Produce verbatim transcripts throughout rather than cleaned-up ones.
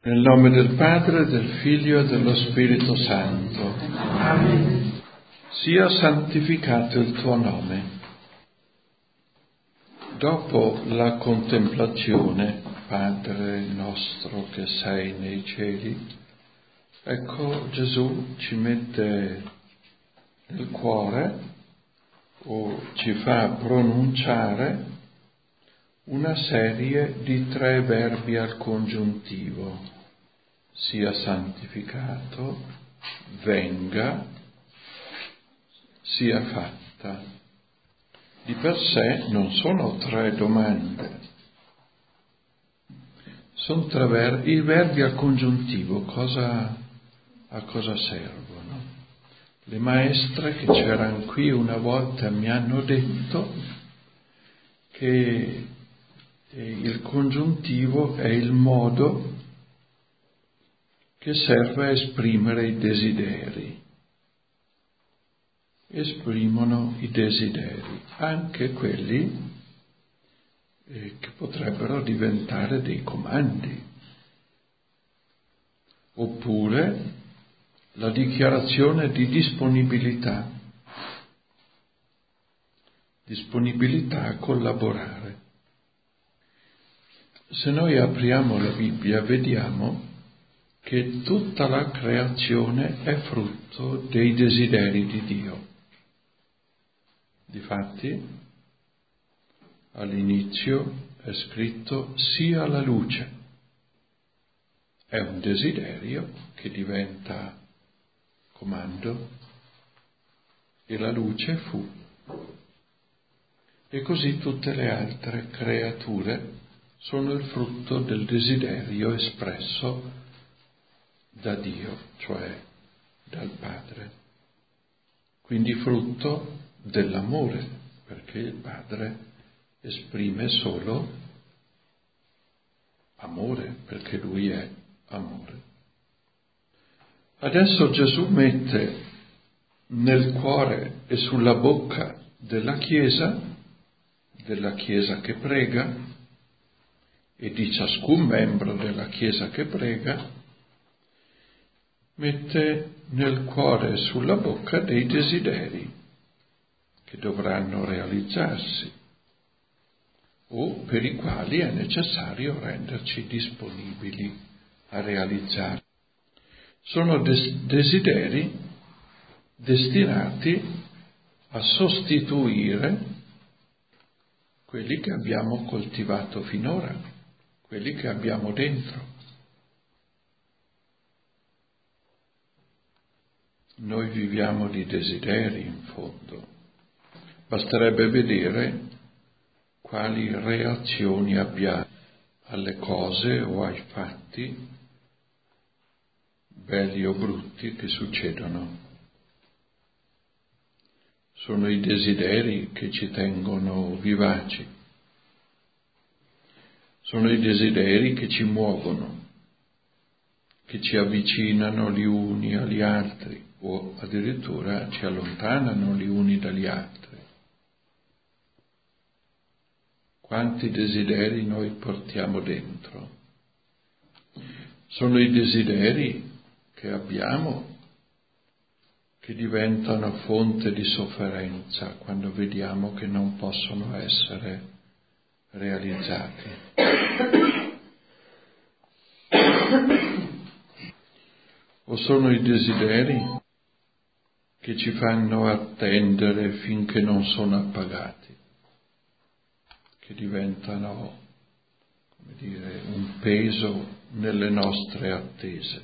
Nel nome del Padre, del Figlio e dello Spirito Santo. Amen. Sia santificato il tuo nome. Dopo la contemplazione, Padre nostro che sei nei cieli, ecco Gesù ci mette nel cuore o ci fa pronunciare una serie di tre verbi al congiuntivo: sia santificato, venga, sia fatta. Di per sé non sono tre domande, sono tre verbi. I verbi al congiuntivo cosa, a cosa servono? Le maestre che c'erano qui una volta mi hanno detto che il congiuntivo è il modo che serve a esprimere i desideri. Esprimono i desideri, anche quelli eh, che potrebbero diventare dei comandi. Oppure la dichiarazione di disponibilità, disponibilità a collaborare. Se noi apriamo la Bibbia vediamo che tutta la creazione è frutto dei desideri di Dio. Difatti, all'inizio è scritto sia la luce. È un desiderio che diventa comando e la luce fu. E così tutte le altre creature sono il frutto del desiderio espresso da Dio, cioè dal Padre. Quindi frutto dell'amore, perché il Padre esprime solo amore, perché Lui è amore. Adesso Gesù mette nel cuore e sulla bocca della Chiesa, della Chiesa che prega, e di ciascun membro della Chiesa che prega, mette nel cuore e sulla bocca dei desideri che dovranno realizzarsi o per i quali è necessario renderci disponibili a realizzarli. Sono des- desideri destinati a sostituire quelli che abbiamo coltivato finora, quelli che abbiamo dentro. Noi viviamo di desideri, in fondo. Basterebbe vedere quali reazioni abbiamo alle cose o ai fatti, belli o brutti, che succedono. Sono i desideri che ci tengono vivaci. Sono i desideri che ci muovono, che ci avvicinano gli uni agli altri o addirittura ci allontanano gli uni dagli altri. Quanti desideri noi portiamo dentro? Sono i desideri che abbiamo che diventano fonte di sofferenza quando vediamo che non possono essere realizzati. O sono i desideri che ci fanno attendere finché non sono appagati, che diventano, come dire, un peso nelle nostre attese.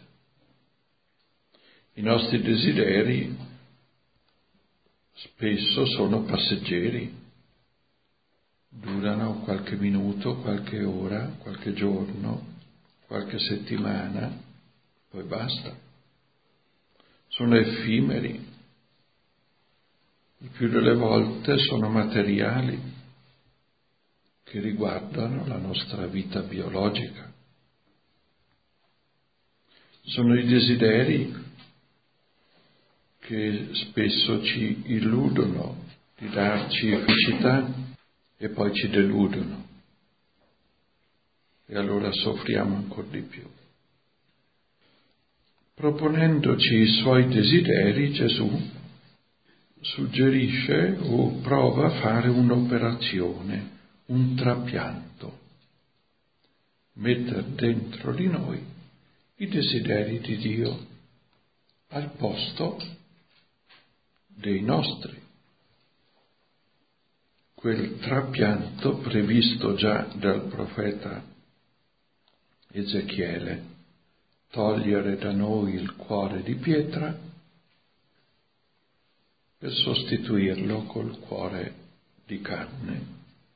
I nostri desideri spesso sono passeggeri, durano qualche minuto, qualche ora, qualche giorno, qualche settimana, poi basta. Sono effimeri, il più delle volte sono materiali che riguardano la nostra vita biologica. Sono i desideri che spesso ci illudono di darci felicità e poi ci deludono e allora soffriamo ancora di più. proponendoci i suoi desideri, Gesù suggerisce o prova a fare un'operazione, un trapianto, mettere dentro di noi i desideri di Dio al posto dei nostri. Quel trapianto previsto già dal profeta Ezechiele, togliere da noi il cuore di pietra per sostituirlo col cuore di carne.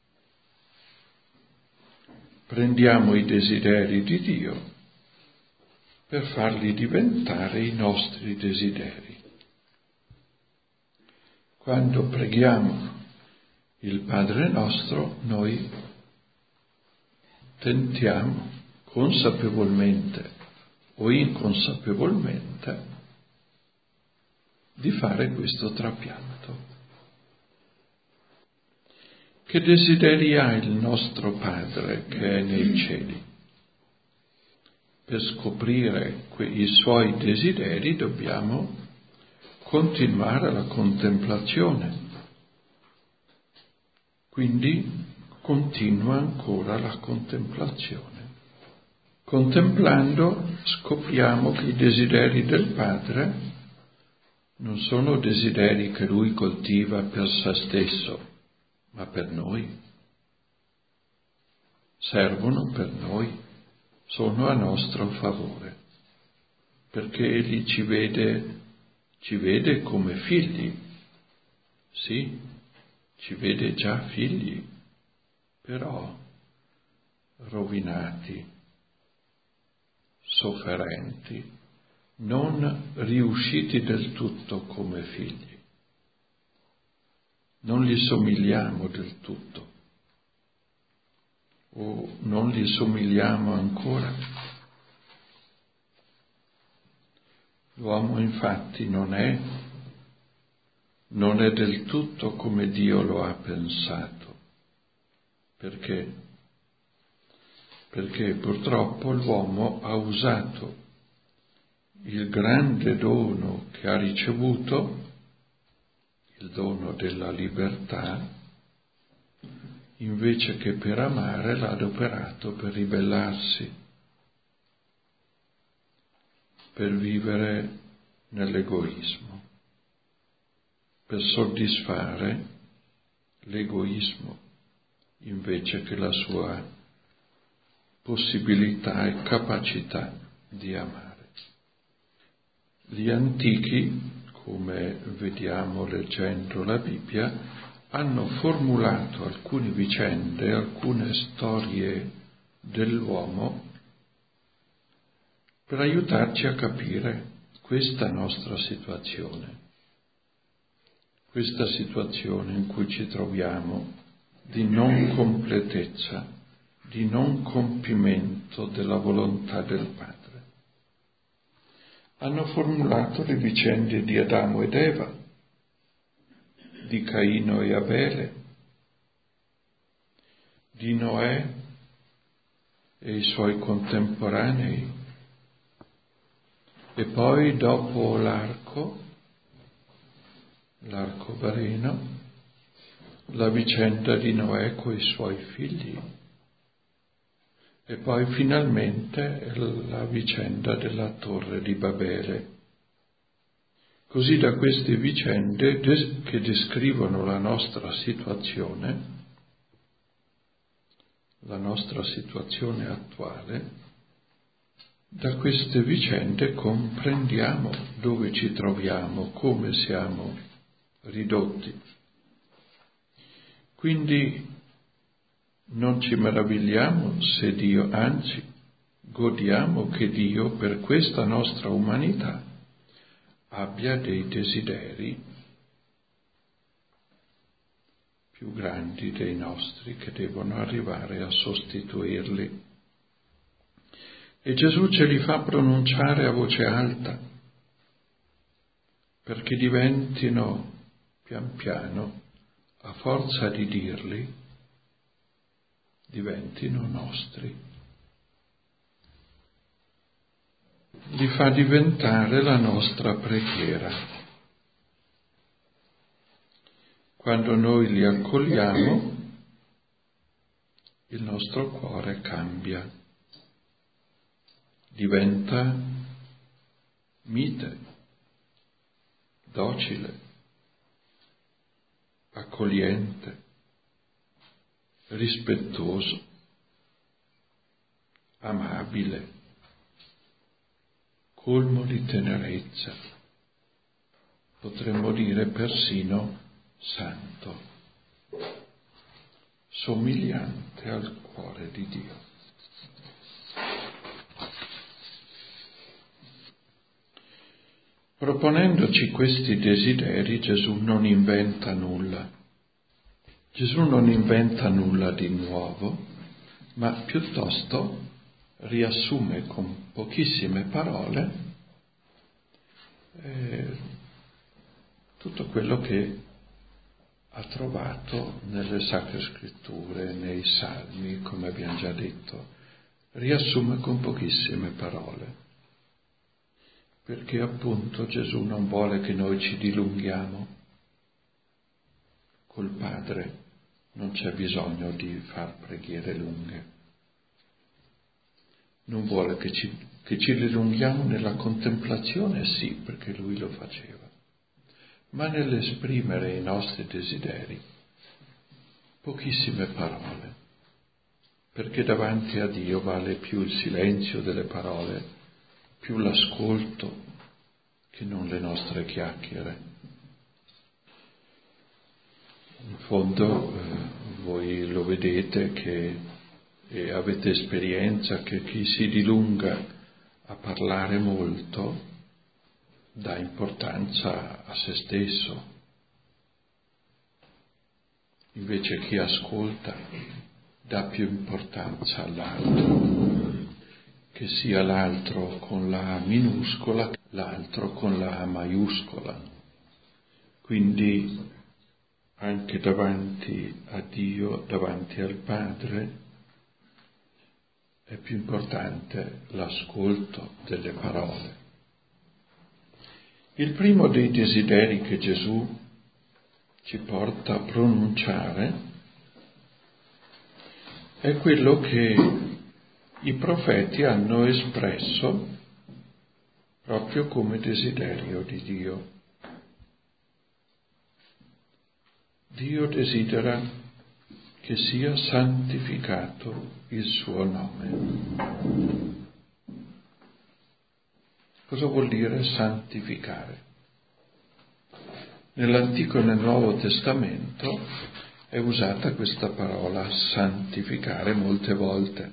Prendiamo i desideri di Dio per farli diventare i nostri desideri. Quando preghiamo il Padre nostro, noi tentiamo consapevolmente o inconsapevolmente di fare questo trapianto. Che desideri ha il nostro Padre che è nei cieli? Per scoprire i suoi desideri dobbiamo continuare la contemplazione. Quindi continua ancora la contemplazione. Contemplando scopriamo che i desideri del Padre non sono desideri che Lui coltiva per se stesso, ma per noi. Servono per noi, sono a nostro favore, perché Egli ci vede, ci vede come figli. Sì, ci vede già figli, però rovinati, sofferenti, non riusciti del tutto come figli. Non gli somigliamo del tutto, o non gli somigliamo ancora. L'uomo infatti non è, non è del tutto come Dio lo ha pensato. Perché? Perché purtroppo l'uomo ha usato il grande dono che ha ricevuto, il dono della libertà, invece che per amare l'ha adoperato per ribellarsi, per vivere nell'egoismo, per soddisfare l'egoismo invece che la sua possibilità e capacità di amare. Gli antichi, come vediamo leggendo la Bibbia, hanno formulato alcune vicende, alcune storie dell'uomo per aiutarci a capire questa nostra situazione, questa situazione in cui ci troviamo di non completezza, di non compimento della volontà del Padre. Hanno formulato le vicende di Adamo ed Eva, di Caino e Abele, di Noè e i suoi contemporanei, e poi dopo l'arco, l'arcobaleno, la vicenda di Noè coi suoi figli, e poi finalmente la vicenda della torre di Babele. Così da queste vicende des- che descrivono la nostra situazione, la nostra situazione attuale, da queste vicende comprendiamo dove ci troviamo, come siamo ridotti. Quindi non ci meravigliamo se Dio, anzi, godiamo che Dio per questa nostra umanità abbia dei desideri più grandi dei nostri che devono arrivare a sostituirli. E Gesù ce li fa pronunciare a voce alta perché diventino pian piano, a forza di dirli, diventino nostri. li fa diventare la nostra preghiera. Quando noi li accogliamo, il nostro cuore cambia, diventa mite, docile, accogliente, rispettoso, amabile, colmo di tenerezza, potremmo dire persino santo, somigliante al cuore di Dio. Proponendoci questi desideri, Gesù non inventa nulla. Gesù non inventa nulla di nuovo, ma piuttosto riassume con pochissime parole eh, tutto quello che ha trovato nelle Sacre Scritture, nei Salmi, come abbiamo già detto. Riassume con pochissime parole, perché appunto Gesù non vuole che noi ci dilunghiamo. Col Padre non c'è bisogno di far preghiere lunghe. Non vuole che ci, che ci dilunghiamo nella contemplazione, sì, perché Lui lo faceva, ma nell'esprimere i nostri desideri, pochissime parole, perché davanti a Dio vale più il silenzio delle parole, più l'ascolto che non le nostre chiacchiere. In fondo eh, voi lo vedete che e avete esperienza che chi si dilunga a parlare molto dà importanza a se stesso, invece chi ascolta dà più importanza all'altro, che sia l'altro con la A minuscola, l'altro con la A maiuscola. Quindi anche davanti a Dio, davanti al Padre, è più importante l'ascolto delle parole. Il primo dei desideri che Gesù ci porta a pronunciare è quello che i profeti hanno espresso proprio come desiderio di Dio. Dio desidera che sia santificato il suo nome. Cosa vuol dire santificare? Nell'Antico e nel Nuovo Testamento è usata questa parola santificare molte volte.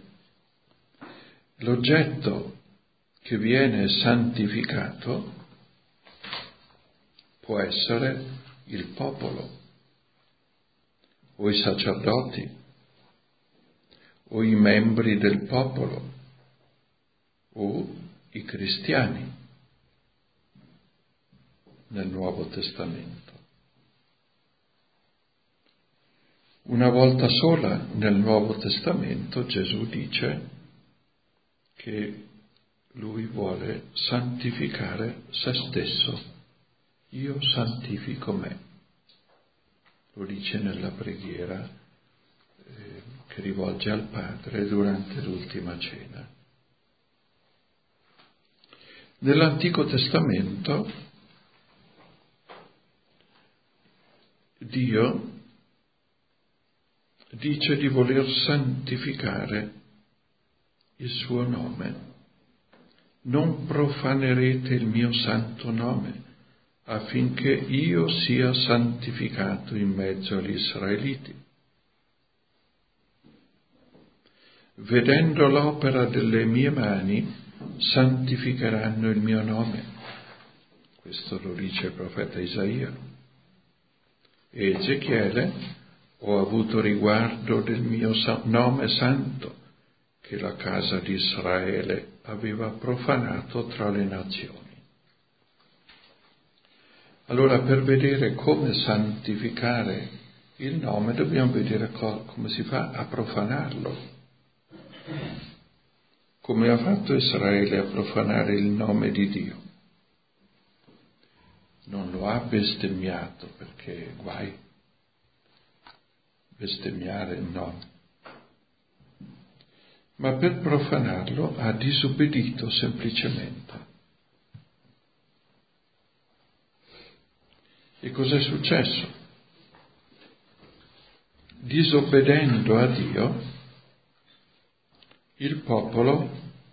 L'oggetto che viene santificato può essere il popolo, o i sacerdoti, o i membri del popolo, o i cristiani nel Nuovo Testamento. Una volta sola nel Nuovo Testamento Gesù dice che Lui vuole santificare se stesso. Io santifico me. Lo dice nella preghiera eh, che rivolge al Padre durante l'ultima cena. Nell'Antico Testamento Dio dice di voler santificare il suo nome. Non profanerete il mio santo nome, affinché io sia santificato in mezzo agli israeliti. Vedendo l'opera delle mie mani, santificheranno il mio nome. Questo lo dice il profeta Isaia. E Ezechiele: ho avuto riguardo del mio nome santo, che la casa di Israele aveva profanato tra le nazioni. Allora, per vedere come santificare il nome, dobbiamo vedere co- come si fa a profanarlo. come ha fatto Israele a profanare il nome di Dio. Non lo ha bestemmiato, perché guai, bestemmiare no, ma per profanarlo ha disobbedito semplicemente. E cos'è successo? Disobbedendo a Dio, il popolo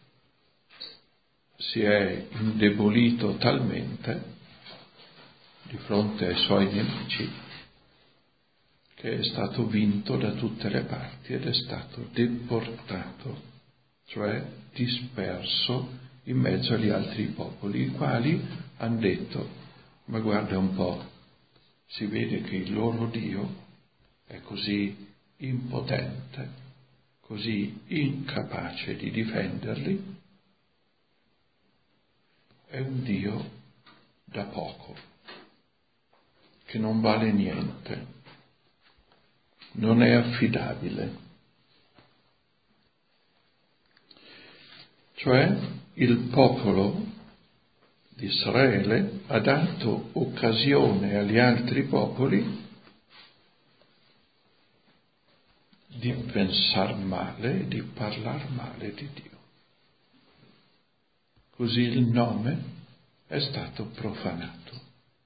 si è indebolito talmente di fronte ai suoi nemici che è stato vinto da tutte le parti ed è stato deportato, cioè disperso in mezzo agli altri popoli, i quali hanno detto: ma guarda un po', si vede che il loro Dio è così impotente, così incapace di difenderli, è un Dio da poco, che non vale niente, non è affidabile. Cioè il popolo di Israele ha dato occasione agli altri popoli di pensar male, di parlar male di Dio. Così il nome è stato profanato.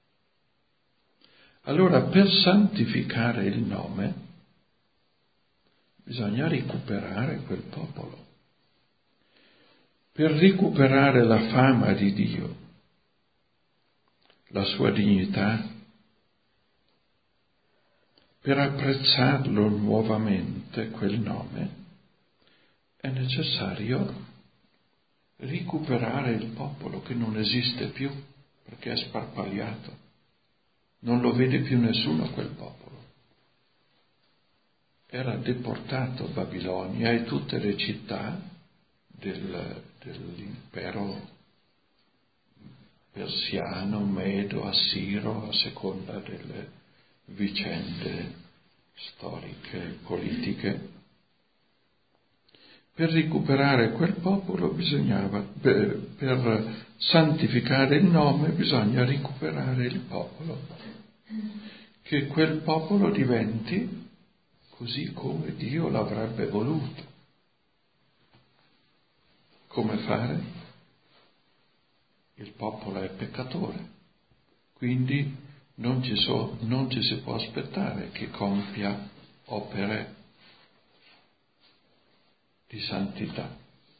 Allora, per santificare il nome bisogna recuperare quel popolo. Per recuperare la fama di Dio, la sua dignità, per apprezzarlo nuovamente quel nome, è necessario recuperare il popolo che non esiste più, perché è sparpagliato. Non lo vede più nessuno quel popolo. Era deportato a Babilonia e tutte le città del, dell'impero persiano, medo, assiro, a seconda delle vicende storiche e politiche. Per recuperare quel popolo bisognava, per, per santificare il nome bisogna recuperare il popolo, che quel popolo diventi così come Dio l'avrebbe voluto. Come fare? Il popolo è peccatore, quindi non ci, so, non ci si può aspettare che compia opere di santità,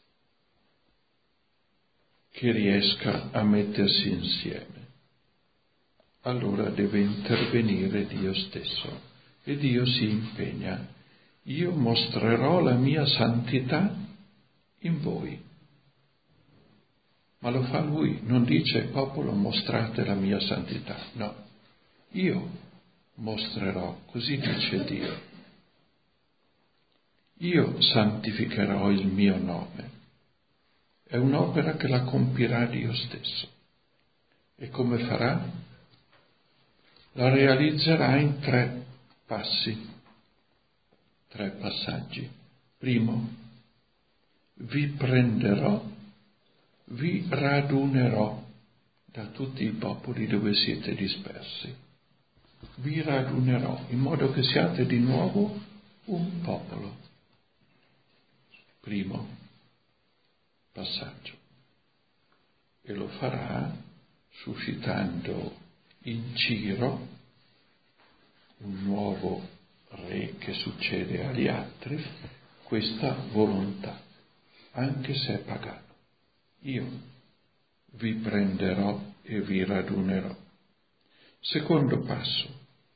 che riesca a mettersi insieme. Allora deve intervenire Dio stesso e Dio si impegna: io mostrerò la mia santità in voi. Ma lo fa Lui, non dice: popolo, mostrate la mia santità. No, io mostrerò, così dice Dio. Io santificherò il mio nome. È un'opera che la compirà Dio stesso. E come farà? La realizzerà in tre passi, tre passaggi. Primo, vi prenderò, vi radunerò da tutti i popoli dove siete dispersi. Vi radunerò in modo che siate di nuovo un popolo. Primo passaggio. E lo farà suscitando in Ciro, un nuovo re che succede agli altri, questa volontà, anche se è pagano. Io vi prenderò e vi radunerò. Secondo passo,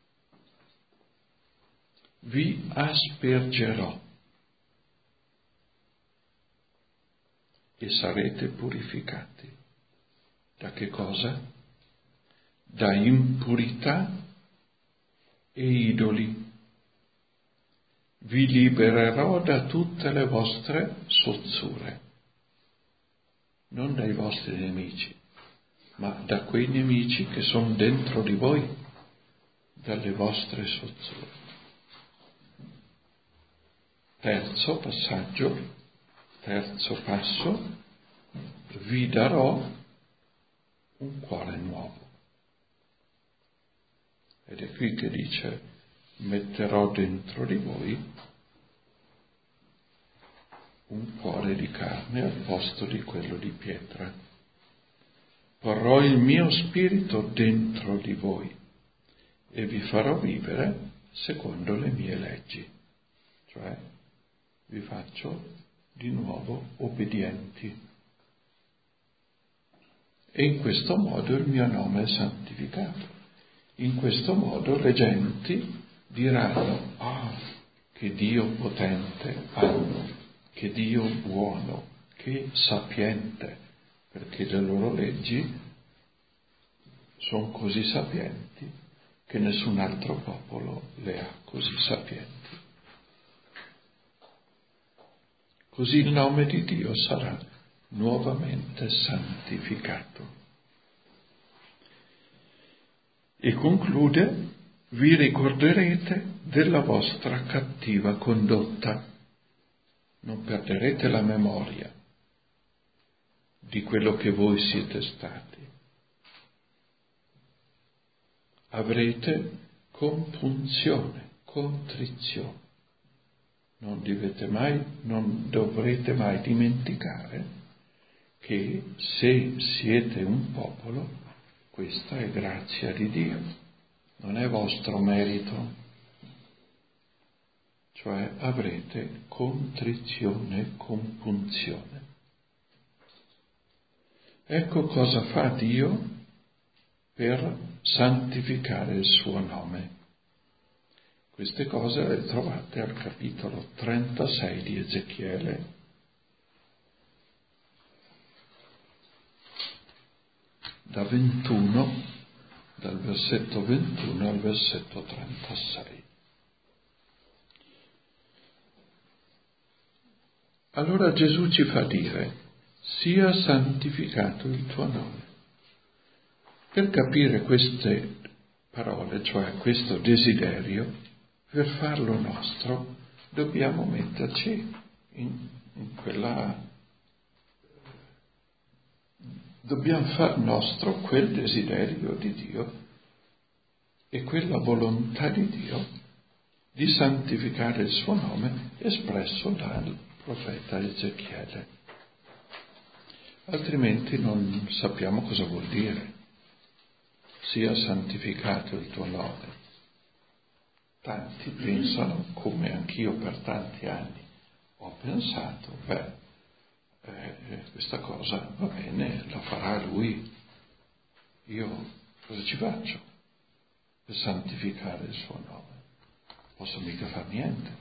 vi aspergerò e sarete purificati. Da che cosa? Da impurità e idoli. Vi libererò da tutte le vostre sozzure, non dai vostri nemici, ma da quei nemici che sono dentro di voi, dalle vostre sozzure. Terzo passaggio, Terzo passo, vi darò un cuore nuovo. Ed è qui che dice, metterò dentro di voi un cuore di carne al posto di quello di pietra. Porrò il mio spirito dentro di voi e vi farò vivere secondo le mie leggi. Cioè, vi faccio di nuovo obbedienti. E in questo modo il mio nome è santificato. In questo modo le genti diranno, ah, che Dio potente hanno, che Dio buono, che sapiente, perché le loro leggi sono così sapienti che nessun altro popolo le ha così sapienti. Così il nome di Dio sarà nuovamente santificato. E conclude, vi ricorderete della vostra cattiva condotta, non perderete la memoria di quello che voi siete stati. Avrete compunzione, contrizione. Non dovete mai, non dovrete mai dimenticare che se siete un popolo, questa è grazia di Dio, non è vostro merito. Cioè avrete contrizione, compunzione. Ecco cosa fa Dio per santificare il suo nome. Queste cose le trovate al capitolo trentasei di Ezechiele, da ventuno, dal versetto ventuno al versetto trentasei. Allora Gesù ci fa dire, sia santificato il tuo nome. Per capire queste parole, cioè questo desiderio, per farlo nostro, dobbiamo metterci in, in quella... Dobbiamo far nostro quel desiderio di Dio e quella volontà di Dio di santificare il suo nome espresso dal profeta Ezechiele. Altrimenti non sappiamo cosa vuol dire. Sia santificato il tuo nome. Tanti pensano, come anch'io per tanti anni ho pensato, beh, eh, questa cosa va bene, la farà lui. Io cosa ci faccio per santificare il suo nome? Posso mica far niente.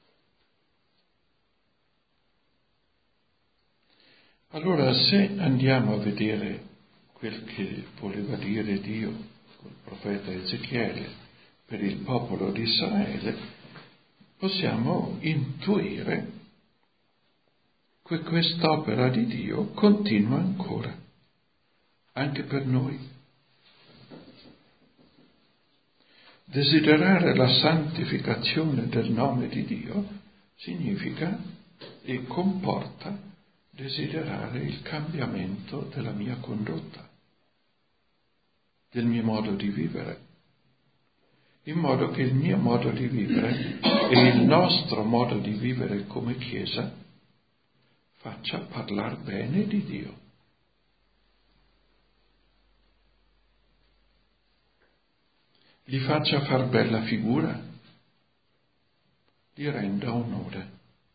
Allora, se andiamo a vedere quel che voleva dire Dio col profeta Ezechiele per il popolo di Israele, possiamo intuire che quest'opera di Dio continua ancora, anche per noi. Desiderare la santificazione del nome di Dio significa e comporta desiderare il cambiamento della mia condotta, del mio modo di vivere, in modo che il mio modo di vivere e il nostro modo di vivere come Chiesa faccia parlare bene di Dio. Gli faccia far bella figura, gli renda onore.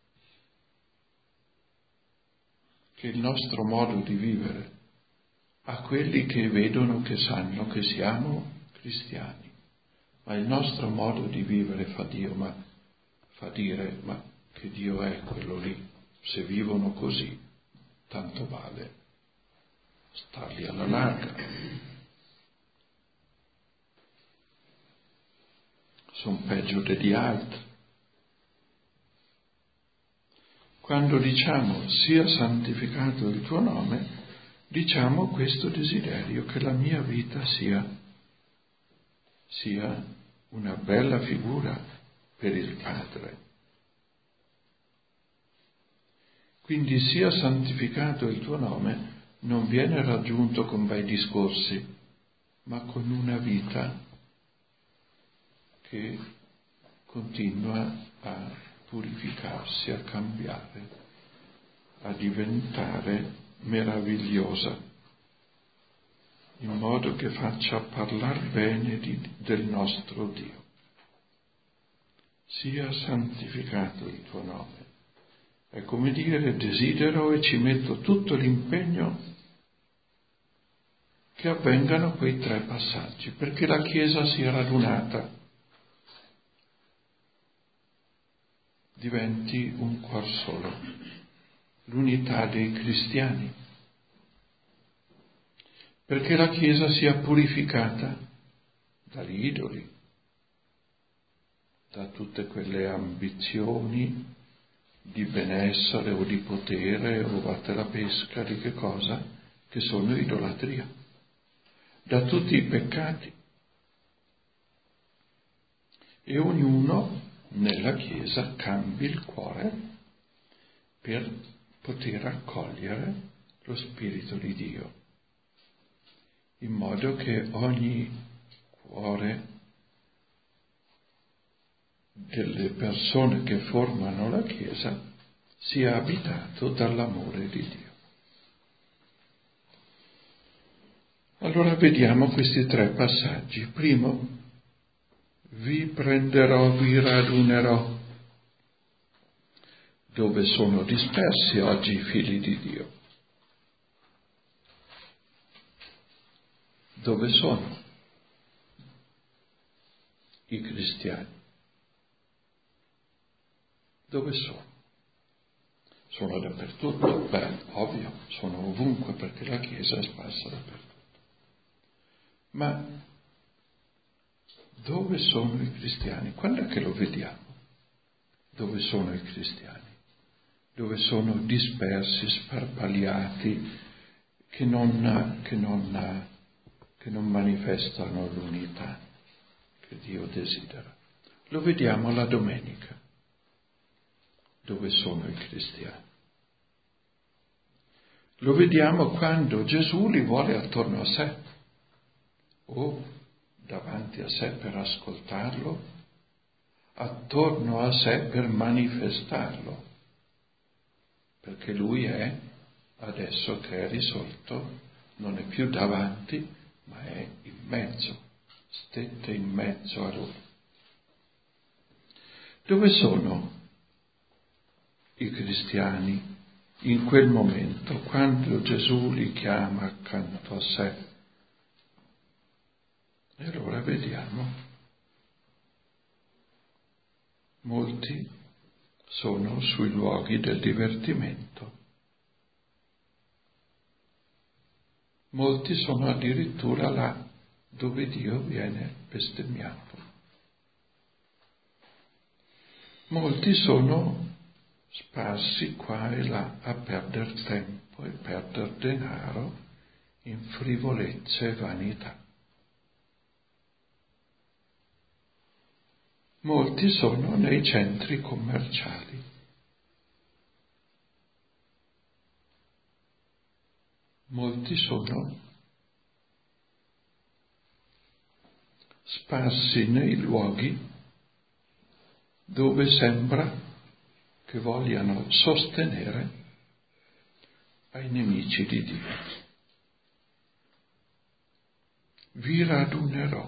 Che il nostro modo di vivere a quelli che vedono, che sanno che siamo cristiani, ma il nostro modo di vivere fa Dio, ma fa dire, ma che Dio è quello lì. Se vivono così, tanto vale starli alla larga. Sono peggio degli altri. Quando diciamo sia santificato il tuo nome, diciamo questo desiderio che la mia vita sia, sia una bella figura per il Padre. Quindi sia santificato il tuo nome non viene raggiunto con bei discorsi, ma con una vita che continua a purificarsi, a cambiare, a diventare meravigliosa, in modo che faccia parlare bene di, del nostro Dio. Sia santificato il tuo nome. È come dire, desidero e ci metto tutto l'impegno che avvengano quei tre passaggi, perché la Chiesa sia radunata, diventi un cuor solo, l'unità dei cristiani, perché la Chiesa sia purificata dagli idoli, da tutte quelle ambizioni di benessere o di potere o vatte la pesca, di che cosa? Che sono idolatria, da tutti i peccati. E ognuno nella Chiesa cambi il cuore per poter accogliere lo Spirito di Dio, in modo che ogni cuore delle persone che formano la Chiesa sia abitato dall'amore di Dio. Allora vediamo questi tre passaggi. Primo, vi prenderò, vi radunerò. Dove sono dispersi oggi i figli di Dio? Dove sono i cristiani? Dove sono? Sono dappertutto? Beh, ovvio, sono ovunque perché la Chiesa è sparsa dappertutto. Ma dove sono i cristiani? Quando è che lo vediamo? Dove sono i cristiani? Dove sono dispersi, sparpagliati, che non, che non, che non manifestano l'unità che Dio desidera. Lo vediamo la domenica. Dove sono i cristiani? Lo vediamo quando Gesù li vuole attorno a sé o davanti a sé per ascoltarlo, attorno a sé per manifestarlo, perché lui è, adesso che è risorto, non è più davanti, ma è in mezzo, stette in mezzo a loro. Dove sono i cristiani in quel momento, quando Gesù li chiama accanto a sé? E allora vediamo, molti sono sui luoghi del divertimento, molti sono addirittura là dove Dio viene bestemmiato, molti sono sparsi qua e là a perdere tempo e perdere denaro in frivolezze e vanità. Molti sono nei centri commerciali. Molti sono sparsi nei luoghi dove sembra che vogliano sostenere ai nemici di Dio. Vi radunerò,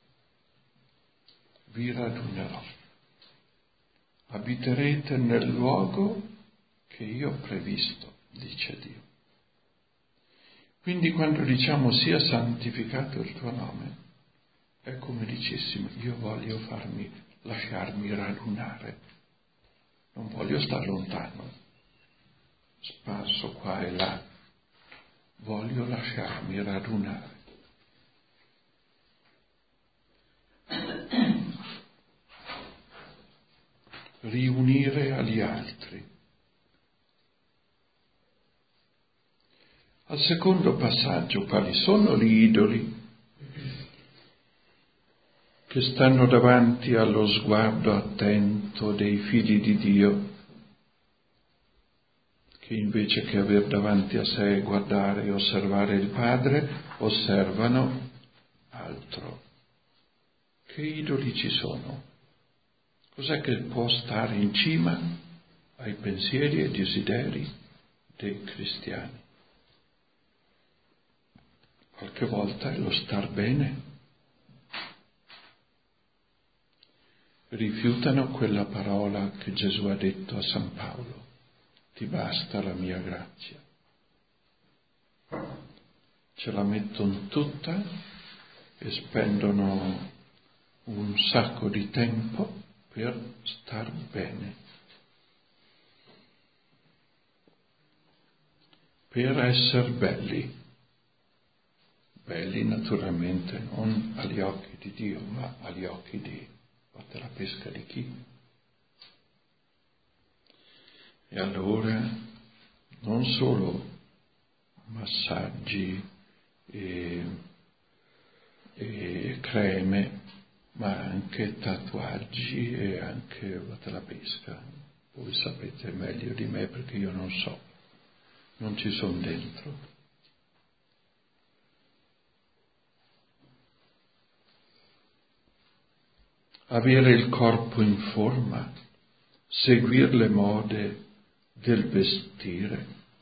vi radunerò. Abiterete nel luogo che io ho previsto, dice Dio. Quindi quando diciamo sia santificato il tuo nome, è come dicessimo, io voglio farmi, lasciarmi radunare. Non voglio stare lontano, sparso qua e là, voglio lasciarmi radunare. Riunire agli altri. Al secondo passaggio, quali sono gli idoli che stanno davanti allo sguardo attento dei figli di Dio, che invece che aver davanti a sé, guardare e osservare il Padre, osservano altro. Che idoli ci sono? Cos'è che può stare in cima ai pensieri e desideri dei cristiani? Qualche volta è lo star bene. Rifiutano quella parola che Gesù ha detto a San Paolo: ti basta la mia grazia. Ce la mettono tutta e spendono un sacco di tempo per star bene, per essere belli. Belli naturalmente non agli occhi di Dio, ma agli occhi di, fate la pesca di chi? E allora non solo massaggi e, e creme, ma anche tatuaggi e anche, fate la pesca. Voi sapete meglio di me perché io non so, non ci sono dentro. Avere il corpo in forma, seguire le mode del vestire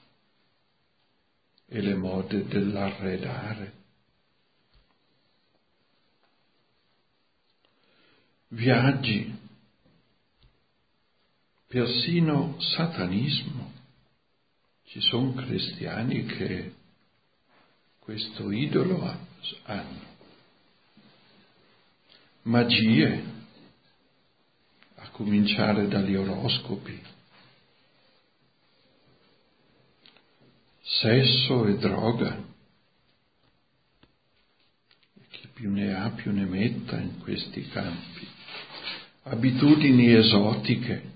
e le mode dell'arredare. Viaggi, persino satanismo. Ci sono cristiani che questo idolo hanno. Magie, a cominciare dagli oroscopi, sesso e droga, e chi più ne ha più ne metta in questi campi, abitudini esotiche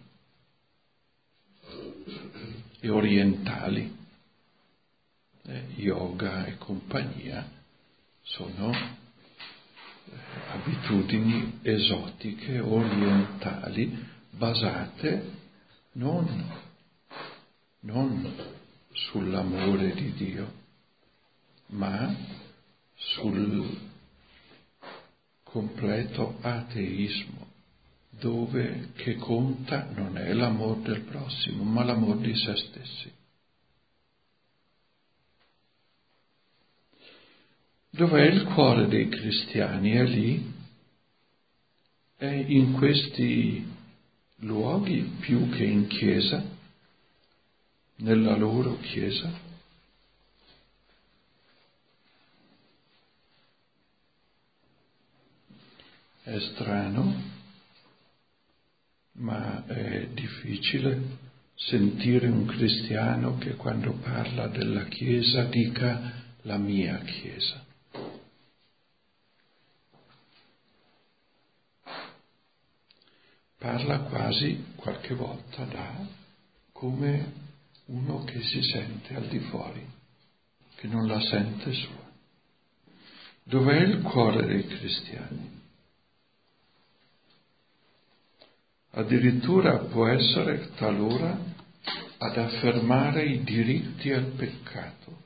e orientali, eh, yoga e compagnia, sono abitudini esotiche, orientali, basate non, non sull'amore di Dio, ma sul completo ateismo, dove che conta non è l'amore del prossimo, ma l'amore di se stessi. Dov'è il cuore dei cristiani? È lì, è in questi luoghi più che in chiesa, nella loro chiesa. È strano, ma è difficile sentire un cristiano che quando parla della chiesa dica la mia chiesa. Parla quasi qualche volta da come uno che si sente al di fuori, che non la sente sua. Dov'è il cuore dei cristiani? Addirittura può essere talora ad affermare i diritti al peccato,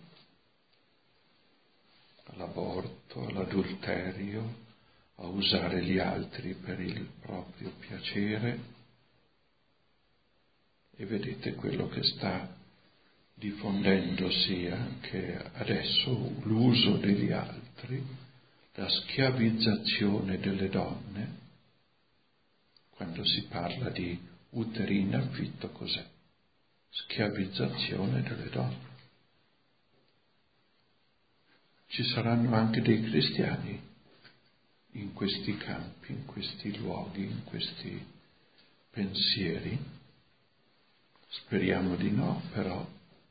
all'aborto, all'adulterio, a usare gli altri per il proprio piacere. E vedete quello che sta diffondendosi anche adesso, l'uso degli altri, la schiavizzazione delle donne. Quando si parla di uteri in affitto, cos'è? Schiavizzazione delle donne. Ci saranno anche dei cristiani in questi campi, in questi luoghi, in questi pensieri? Speriamo di no, però.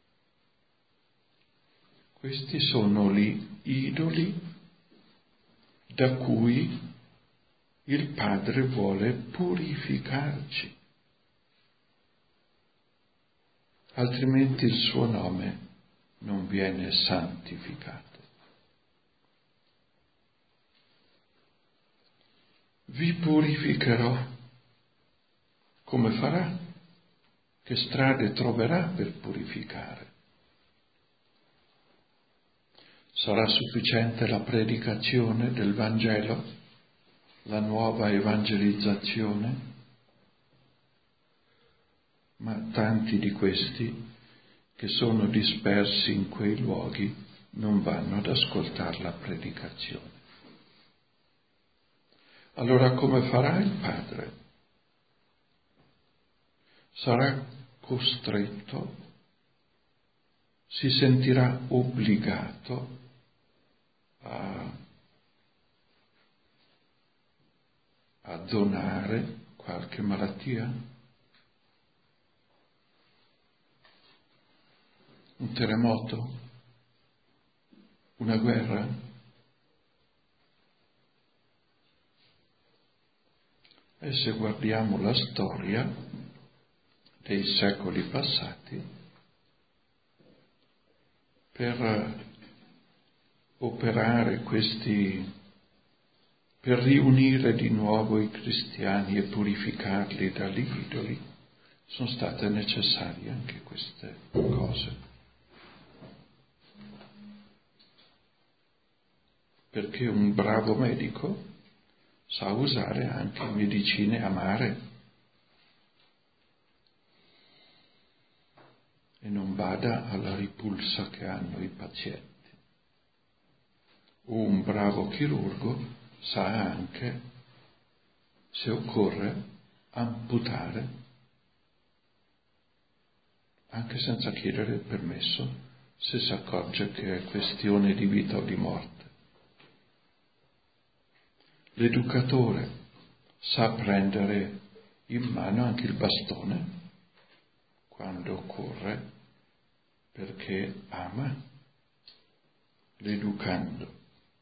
Questi sono gli idoli da cui il Padre vuole purificarci, altrimenti il suo nome non viene santificato. Vi purificherò. Come farà? che strade troverà per purificare? Sarà sufficiente la predicazione del Vangelo, la nuova evangelizzazione? Ma tanti di questi che sono dispersi in quei luoghi non vanno ad ascoltare la predicazione. Allora come farà il Padre? Sarà costretto, si sentirà obbligato a, a donare qualche malattia? Un terremoto? Una guerra? E se guardiamo la storia dei secoli passati, per operare questi, per riunire di nuovo i cristiani e purificarli dagli idoli, sono state necessarie anche queste cose. Perché un bravo medico sa usare anche medicine amare e non bada alla ripulsa che hanno i pazienti. O un bravo chirurgo sa anche, se occorre, amputare, anche senza chiedere il permesso, se si accorge che è questione di vita o di morte. L'educatore sa prendere in mano anche il bastone quando occorre, perché ama l'educando.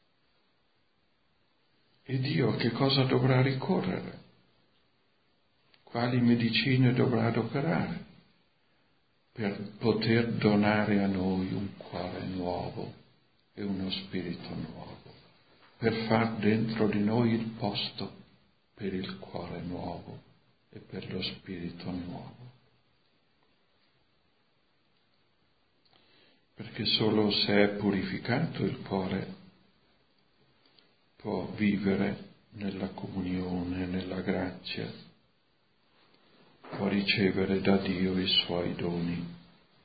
E Dio che cosa dovrà ricorrere? Quali medicine dovrà adoperare per poter donare a noi un cuore nuovo e uno spirito nuovo, per far dentro di noi il posto per il cuore nuovo e per lo spirito nuovo? Perché solo se è purificato il cuore può vivere nella comunione, nella grazia, può ricevere da Dio i suoi doni.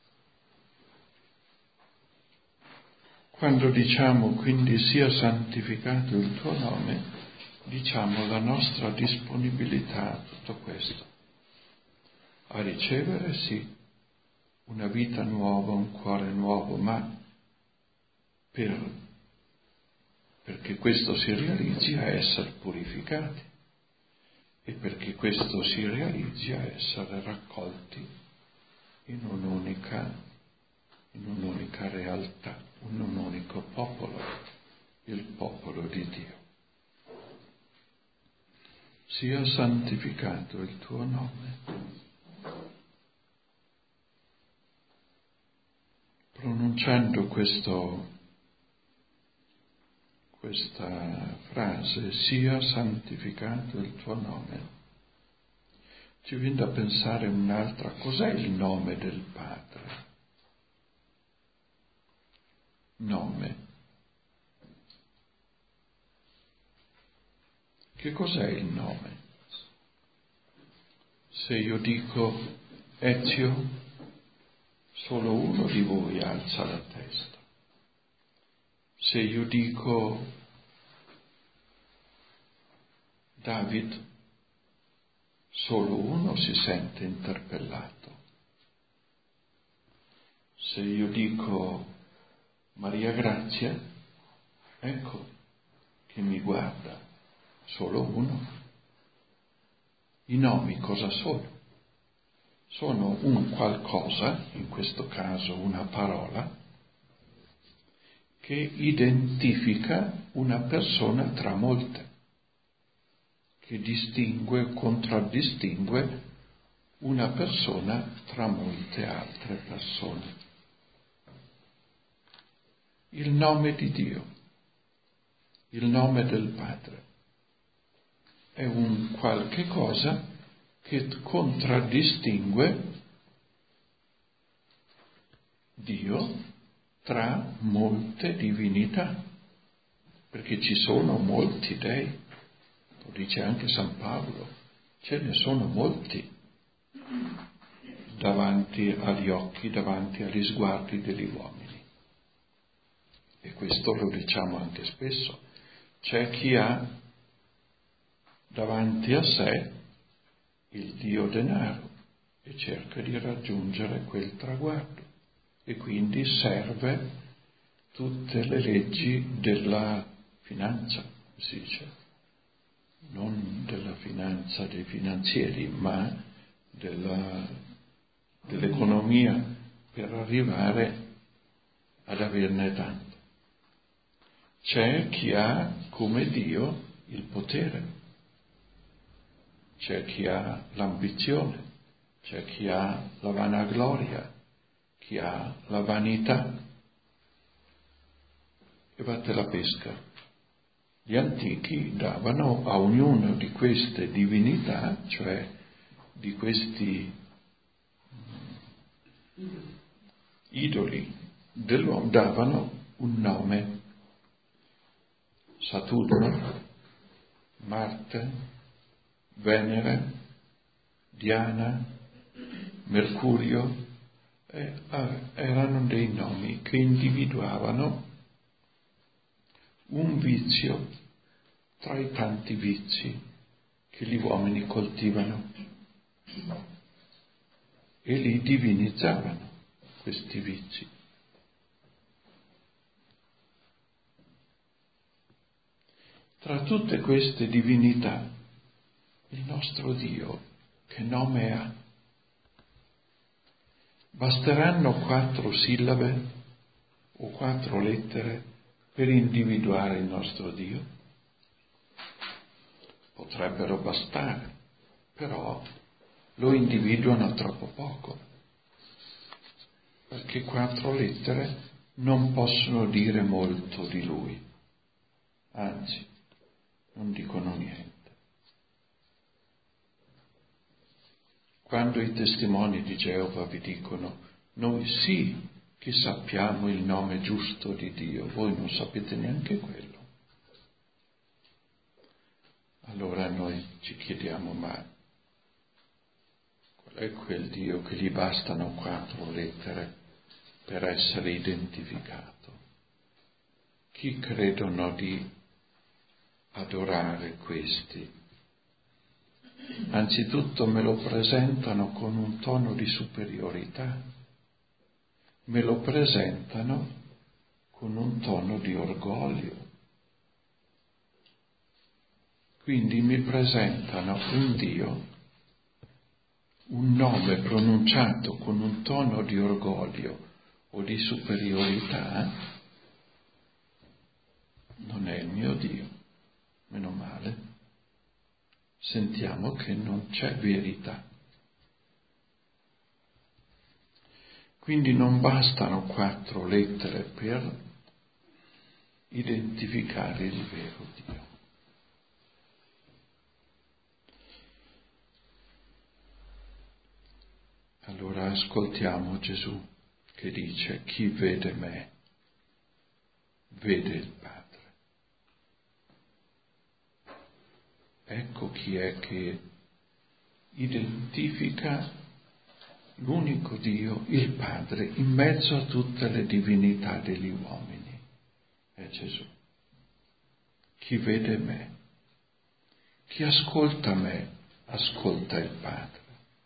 Quando diciamo quindi sia santificato il tuo nome, diciamo la nostra disponibilità a tutto questo, a ricevere sì una vita nuova, un cuore nuovo, ma per perché questo si realizzi a essere purificati e perché questo si realizzi a essere raccolti in un'unica, in un'unica realtà, in un unico popolo, il popolo di Dio. Sia santificato il tuo nome. Pronunciando questo Questa frase, sia santificato il tuo nome, ci viene da pensare un'altra, cos'è il nome del Padre? Nome. Che cos'è il nome? Se io dico Ezio, solo uno di voi alza la testa. Se io dico David, solo uno si sente interpellato. Se io dico Maria Grazia, ecco che mi guarda, solo uno. I nomi cosa sono? Sono un qualcosa, in questo caso una parola, che identifica una persona tra molte, che distingue o contraddistingue una persona tra molte altre persone. Il nome di Dio, il nome del Padre, è un qualche cosa che contraddistingue Dio tra molte divinità, perché ci sono molti dei, lo dice anche San Paolo, ce ne sono molti davanti agli occhi, davanti agli sguardi degli uomini. E questo lo diciamo anche spesso. C'è chi ha davanti a sé il Dio denaro e cerca di raggiungere quel traguardo e quindi serve tutte le leggi della finanza, si dice, non della finanza dei finanzieri, ma della, dell'economia per arrivare ad averne tanto. C'è chi ha come Dio il potere, c'è chi ha l'ambizione, c'è chi ha la vanagloria, chi ha la vanità. E vatte la pesca. Gli antichi davano a ognuna di queste divinità, cioè di questi idoli dell'uomo, davano un nome. Saturno, Marte, Venere, Diana, Mercurio, eh, erano dei nomi che individuavano un vizio tra i tanti vizi che gli uomini coltivano e li divinizzavano, questi vizi. Tra tutte queste divinità, il nostro Dio, che nome ha? Basteranno quattro sillabe o quattro lettere per individuare il nostro Dio? Potrebbero bastare, però lo individuano troppo poco, perché quattro lettere non possono dire molto di Lui, anzi, non dicono niente. Quando i testimoni di Geova vi dicono, noi sì che sappiamo il nome giusto di Dio, voi non sapete neanche quello. Allora noi ci chiediamo, ma qual è quel Dio che gli bastano quattro lettere per essere identificato? Chi credono di adorare questi? Anzitutto me lo presentano con un tono di superiorità, me lo presentano con un tono di orgoglio. Quindi mi presentano un Dio, un nome pronunciato con un tono di orgoglio o di superiorità, non è il mio Dio, meno male. Sentiamo che non c'è verità. Quindi non bastano quattro lettere per identificare il vero Dio. Allora ascoltiamo Gesù che dice: chi vede me, vede il Padre. Ecco chi è che identifica l'unico Dio, il Padre, in mezzo a tutte le divinità degli uomini. È Gesù. Chi vede me, chi ascolta me, ascolta il Padre.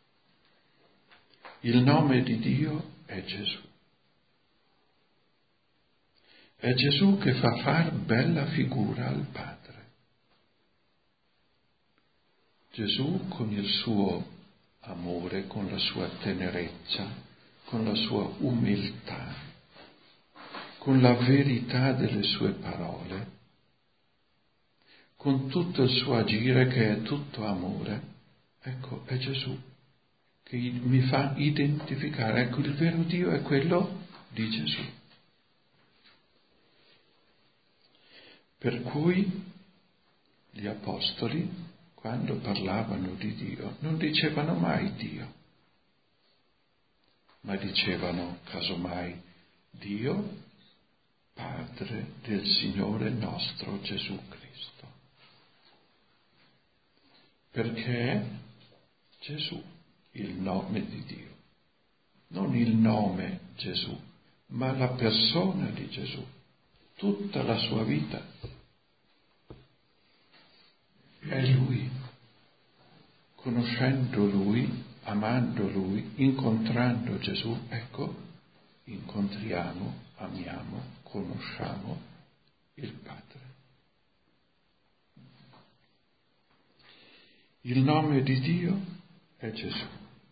Il nome di Dio è Gesù. È Gesù che fa far bella figura al Padre. Gesù con il suo amore, con la sua tenerezza, con la sua umiltà, con la verità delle sue parole, con tutto il suo agire che è tutto amore, ecco, è Gesù che mi fa identificare, ecco, il vero Dio è quello di Gesù. Per cui gli apostoli, quando parlavano di Dio, non dicevano mai Dio, ma dicevano casomai Dio, Padre del Signore nostro Gesù Cristo. Perché Gesù, il nome di Dio. Non il nome Gesù, ma la persona di Gesù, tutta la sua vita. È Lui. Conoscendo Lui, amando Lui, incontrando Gesù, ecco, incontriamo, amiamo, conosciamo il Padre. Il nome di Dio è Gesù.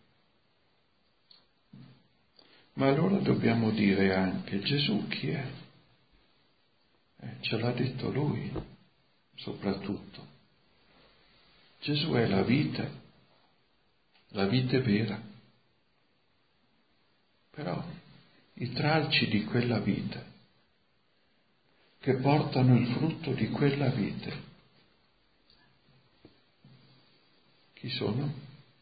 Ma allora dobbiamo dire anche Gesù chi è? Eh, ce l'ha detto Lui, soprattutto. Gesù è la vita, la vita vera. Però i tralci di quella vita, che portano il frutto di quella vita, chi sono?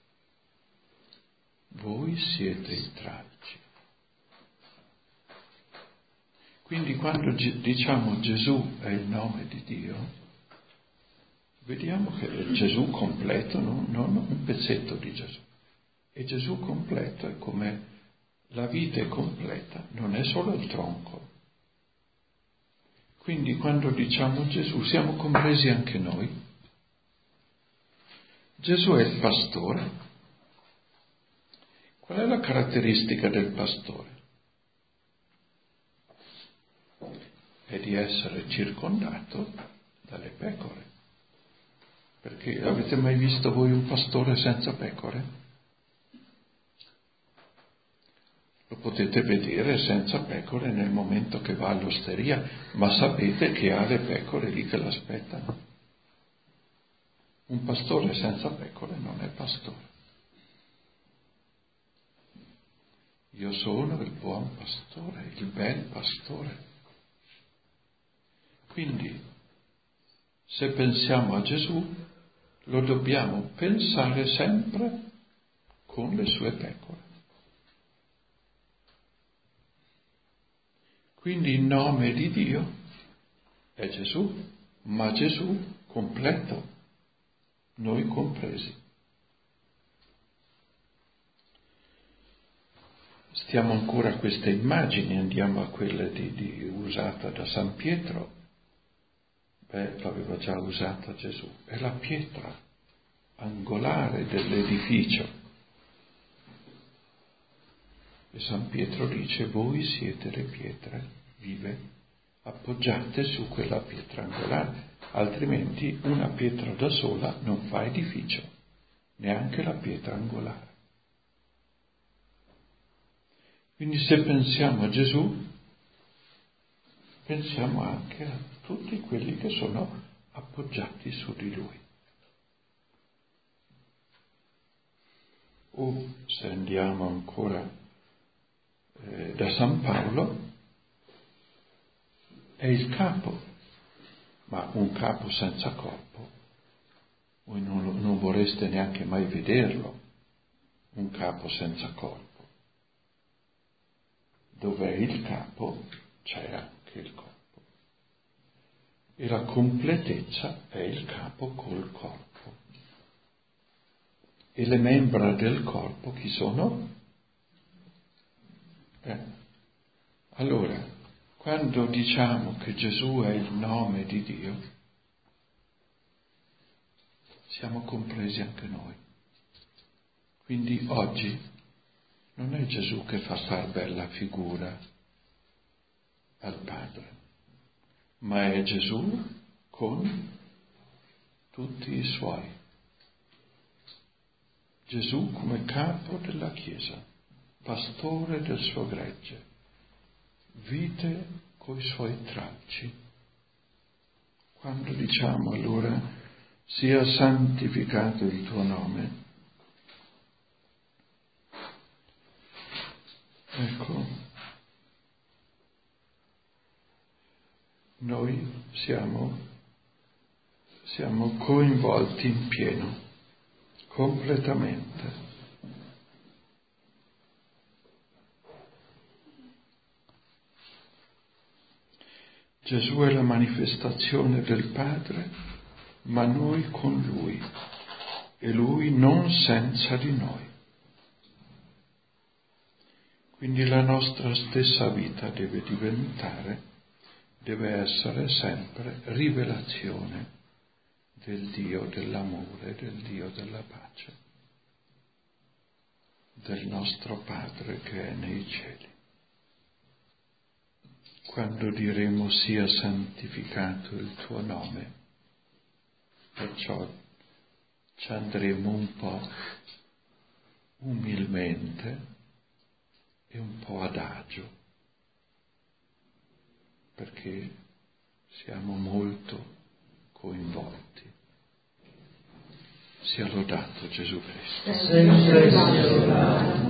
Voi siete i tralci. Quindi quando diciamo Gesù è il nome di Dio, vediamo che è Gesù completo, no? Non un pezzetto di Gesù. E Gesù completo è come la vita è completa, non è solo il tronco. Quindi quando diciamo Gesù siamo compresi anche noi. Gesù è il pastore. Qual è la caratteristica del pastore? È di essere circondato dalle pecore. Perché avete mai visto voi un pastore senza pecore? Lo potete vedere senza pecore nel momento che va all'osteria, ma sapete che ha le pecore lì che l'aspettano. Un pastore senza pecore non è pastore. Io sono il buon pastore, il bel pastore. Quindi, se pensiamo a Gesù, lo dobbiamo pensare sempre con le sue pecore. Quindi il nome di Dio è Gesù, ma Gesù completo, noi compresi. Stiamo ancora a queste immagini, andiamo a quelle di, di, usata da San Pietro. Beh, l'aveva già usata Gesù. È la pietra angolare dell'edificio. E San Pietro dice, voi siete le pietre vive, appoggiate su quella pietra angolare, altrimenti una pietra da sola non fa edificio, neanche la pietra angolare. Quindi se pensiamo a Gesù, pensiamo anche a tutti quelli che sono appoggiati su di Lui. O se andiamo ancora eh, da San Paolo, è il capo, ma un capo senza corpo, voi non, non vorreste neanche mai vederlo, un capo senza corpo. Dov'è il capo, c'è anche il corpo. E la completezza è il capo col corpo. E le membra del corpo chi sono? Eh. Allora, quando diciamo che Gesù è il nome di Dio, siamo compresi anche noi. Quindi oggi non è Gesù che fa far bella figura al Padre, ma è Gesù con tutti i suoi. Gesù come capo della Chiesa, pastore del suo gregge, vite coi suoi tralci. Quando diciamo allora sia santificato il tuo nome, ecco, noi siamo, siamo coinvolti in pieno, completamente. Gesù è la manifestazione del Padre, ma noi con Lui, e Lui non senza di noi. Quindi la nostra stessa vita deve diventare, deve essere sempre rivelazione del Dio dell'amore, del Dio della pace, del nostro Padre che è nei cieli. Quando diremo sia santificato il tuo nome, perciò ci andremo un po' umilmente e un po' adagio, perché siamo molto coinvolti. Sia lodato Gesù Cristo.